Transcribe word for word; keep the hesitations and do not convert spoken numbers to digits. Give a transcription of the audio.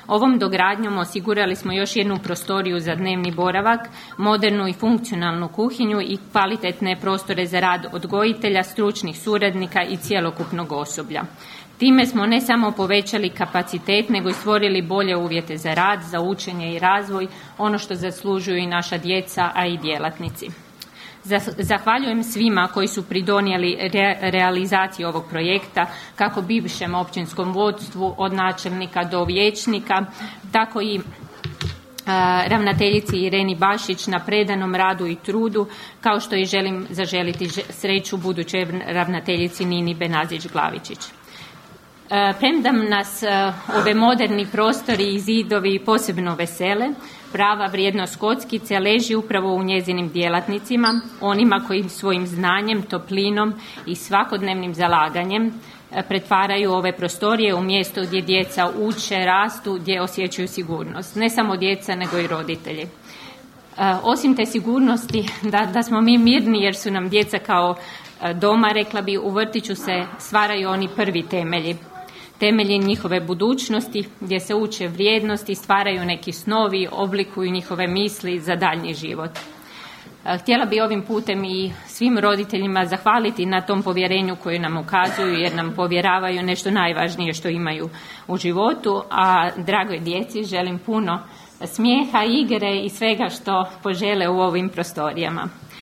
Ovom dogradnjom osigurali smo još jednu prostoriju za dnevni boravak, modernu i funkcionalnu kuhinju i kvalitetne prostore za rad odgojitelja, stručnih suradnika i cjelokupnog osoblja. Time smo ne samo povećali kapacitet, nego i stvorili bolje uvjete za rad, za učenje i razvoj, ono što zaslužuju i naša djeca, a i djelatnici. Zahvaljujem svima koji su pridonijeli re- realizaciji ovog projekta, kako bivšem općinskom vodstvu, od načelnika do vijećnika, tako i a, ravnateljici Ireni Bašić na predanom radu i trudu, kao što i želim zaželiti sreću budućoj ravnateljici Nini Benazić-Glavičić. Premda nas ove moderni prostori i zidovi posebno vesele, prava vrijednost kockice leži upravo u njezinim djelatnicima, onima koji svojim znanjem, toplinom i svakodnevnim zalaganjem pretvaraju ove prostorije u mjesto gdje djeca uče, rastu, gdje osjećaju sigurnost. Ne samo djeca, nego i roditelji. Osim te sigurnosti da, da smo mi mirni jer su nam djeca kao doma, rekla bi, u vrtiću se stvaraju oni prvi temelji. Temelji njihove budućnosti, gdje se uče vrijednosti, stvaraju neki snovi, oblikuju njihove misli za daljnji život. Htjela bi ovim putem i svim roditeljima zahvaliti na tom povjerenju koje nam ukazuju, jer nam povjeravaju nešto najvažnije što imaju u životu, a dragoj djeci želim puno smijeha, igre i svega što požele u ovim prostorijama.